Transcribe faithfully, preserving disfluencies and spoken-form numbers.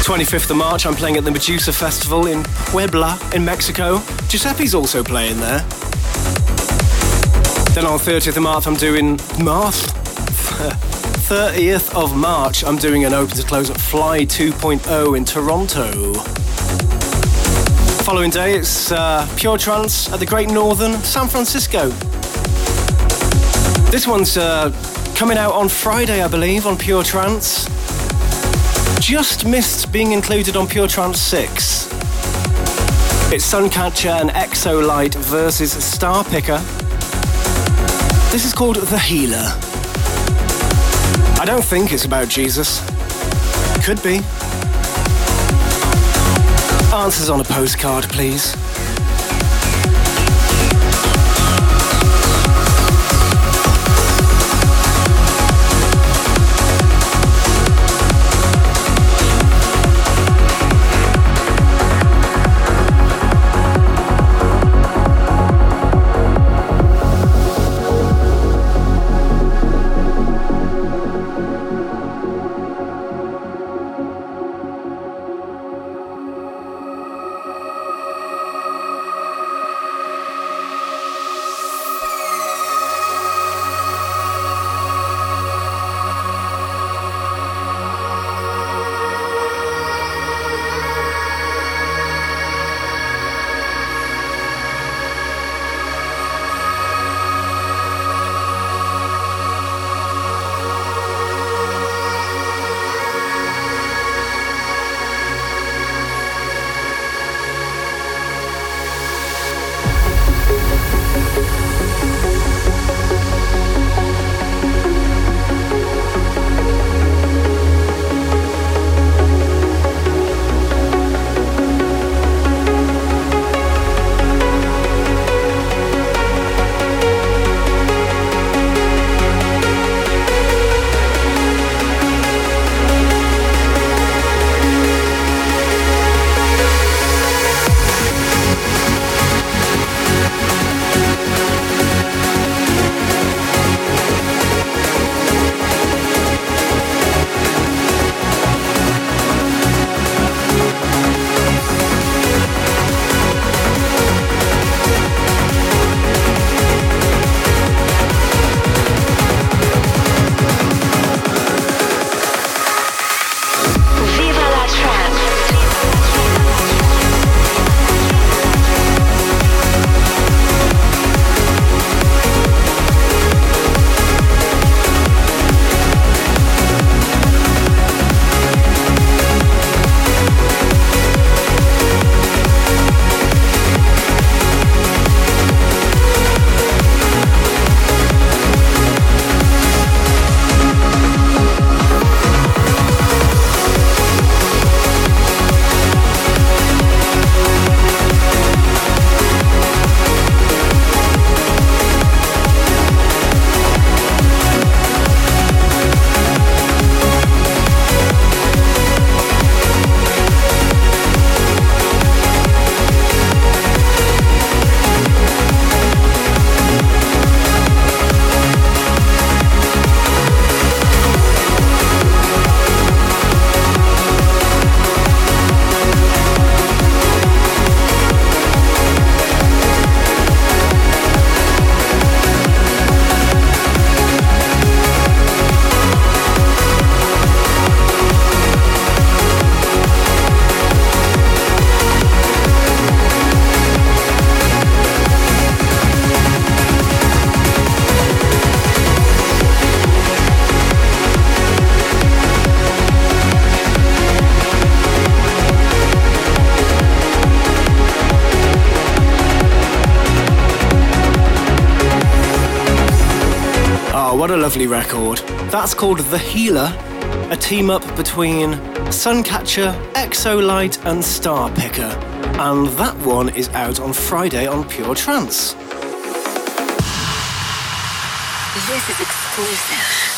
twenty-fifth of March, I'm playing at the Medusa Festival in Puebla, in Mexico. Giuseppe's also playing there. Then on thirtieth of March, I'm doing... March? thirtieth of March, I'm doing an open to close at Fly two point oh in Toronto. Following day, it's uh, Pure Trance at the Great Northern, San Francisco. This one's uh, coming out on Friday, I believe, on Pure Trance. Just missed being included on Pure Trance six. It's Suncatcher and Exolite versus Starpicker. This is called The Healer. I don't think it's about Jesus. Could be. Answers on a postcard, please. What a lovely record. That's called The Healer, a team-up between Suncatcher, Exolite and Starpicker. And that one is out on Friday on Pure Trance. This is exclusive.